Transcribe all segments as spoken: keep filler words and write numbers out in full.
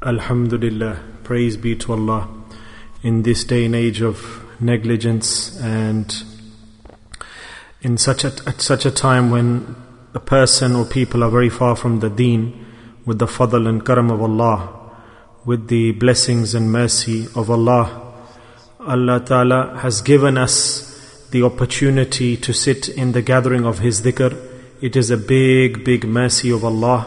Alhamdulillah, praise be to Allah. In this day and age of negligence, and in such a, at such a time when a person or people are very far from the deen, with the fadl and karam of Allah, with the blessings and mercy of Allah, Allah Ta'ala has given us the opportunity to sit in the gathering of His dhikr. It is a big, big mercy of Allah.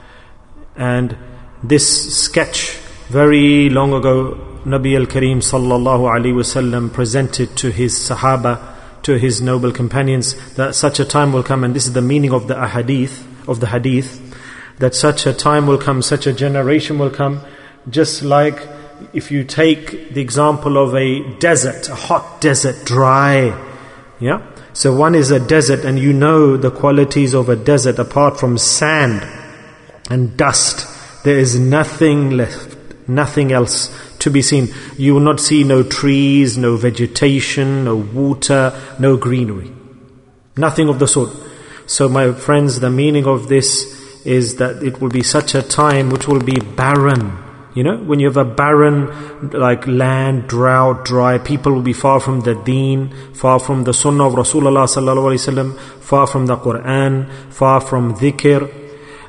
And this sketch, very long ago, Nabi al-Kareem sallallahu alaihi wasallam presented to his Sahaba, to his noble companions, that such a time will come, and this is the meaning of the ahadith, of the hadith, that such a time will come, such a generation will come, just like if you take the example of a desert, a hot desert, dry, yeah? So one is a desert, and you know the qualities of a desert apart from sand and dust. There is nothing left, nothing else to be seen. You will not see no trees, no vegetation, no water, no greenery. Nothing of the sort. So my friends, the meaning of this is that it will be such a time which will be barren. You know, when you have a barren like land, drought, dry, people will be far from the deen, far from the sunnah of Rasulullah sallallahu alaihi wasallam, far from the Quran, far from dhikr.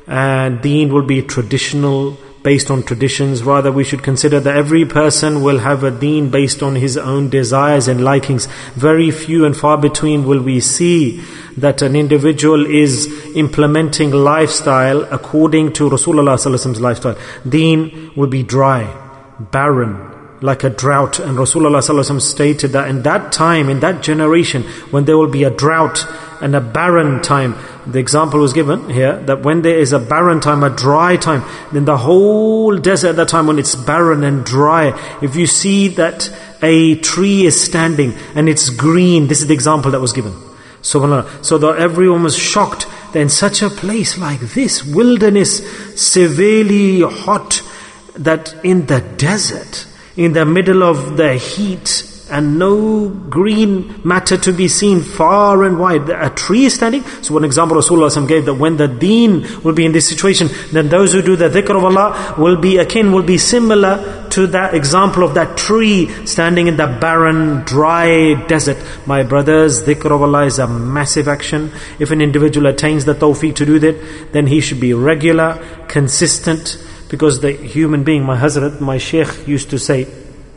And deen will be traditional, based on traditions. Rather, we should consider that every person will have a deen based on his own desires and likings. Very few and far between will we see that an individual is implementing lifestyle according to Rasulullah sallallahu alaihi wasallam's lifestyle. Deen will be dry, barren, like a drought. And Rasulullah sallallahu alaihi wasallam stated that in that time, in that generation, when there will be a drought and a barren time, the example was given here, that when there is a barren time, a dry time, then the whole desert at that time, when it's barren and dry, if you see that a tree is standing and it's green, this is the example that was given. SubhanAllah. So that everyone was shocked that in such a place like this, wilderness, severely hot, that in the desert, in the middle of the heat, and no green matter to be seen far and wide, a tree is standing. So one example Rasulullah gave, that when the deen will be in this situation, then those who do the dhikr of Allah will be akin, will be similar to that example of that tree standing in the barren, dry desert. My brothers, dhikr of Allah is a massive action. If an individual attains the tawfiq to do that, then he should be regular, consistent, because the human being, my Hazrat, my Shaykh used to say,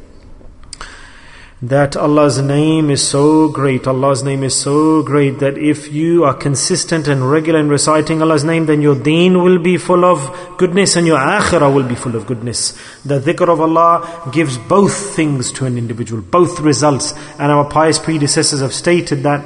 that Allah's name is so great, Allah's name is so great that if you are consistent and regular in reciting Allah's name, then your deen will be full of goodness and your akhirah will be full of goodness. The dhikr of Allah gives both things to an individual, both results. And our pious predecessors have stated that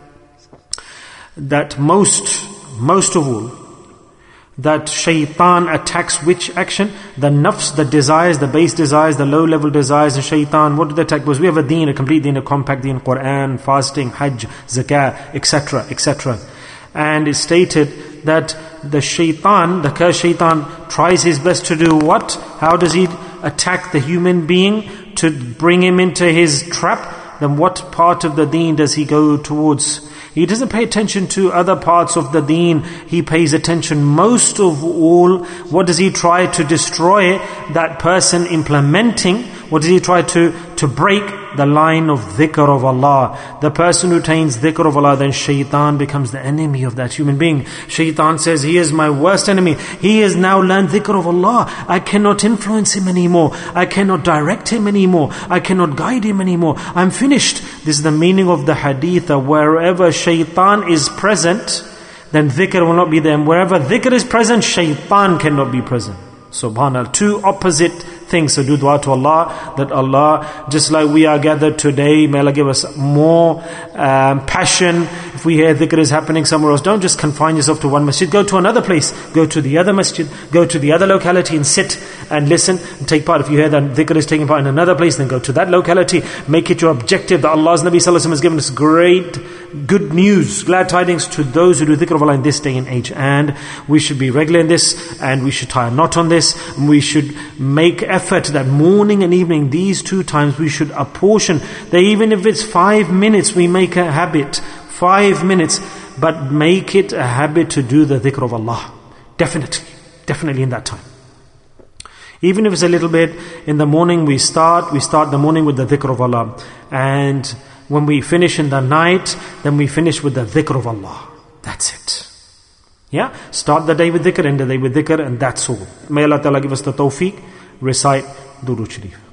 that most, most of all, that shaitan attacks which action? The nafs, the desires, the base desires, the low-level desires, and shaitan. What do they attack? Because we have a deen, a complete deen, a compact deen, Quran, fasting, hajj, zakah, et cetera, et cetera. And it's stated that the shaitan, the cursed shaitan, tries his best to do what? How does he attack the human being to bring him into his trap? Then what part of the deen does he go towards? He doesn't pay attention to other parts of the deen. He pays attention most of all, what does he try to destroy? That person implementing, what does he try to, to break? The line of dhikr of Allah. The person who attains dhikr of Allah, then shaitan becomes the enemy of that human being. Shaitan says, he is my worst enemy. He has now learned dhikr of Allah. I cannot influence him anymore. I cannot direct him anymore. I cannot guide him anymore. I'm finished. This is the meaning of the hadith. Wherever shaitan is present, then dhikr will not be there. And wherever dhikr is present, shaitan cannot be present. Subhanallah. Two opposite things. So do dua to Allah, that Allah, just like we are gathered today, may Allah give us more um, passion. If we hear dhikr is happening somewhere else, don't just confine yourself to one masjid. Go to another place. Go to the other masjid. Go to the other locality and sit and listen and take part. If you hear that dhikr is taking part in another place, then go to that locality. Make it your objective. That Allah's Nabi sallallahu alaihi wasallam has given us great good news, glad tidings to those who do dhikr of Allah in this day and age. And we should be regular in this, and we should tie a knot on this. And we should make effort that morning and evening, these two times, we should apportion that even if it's five minutes, we make a habit. Five minutes, but make it a habit to do the dhikr of Allah. Definitely, definitely in that time. Even if it's a little bit, in the morning we start, we start the morning with the dhikr of Allah. And when we finish in the night, then we finish with the dhikr of Allah. That's it. Yeah? Start the day with dhikr, end the day with dhikr, and that's all. May Allah Ta'ala give us the tawfiq, recite Durood Sharif.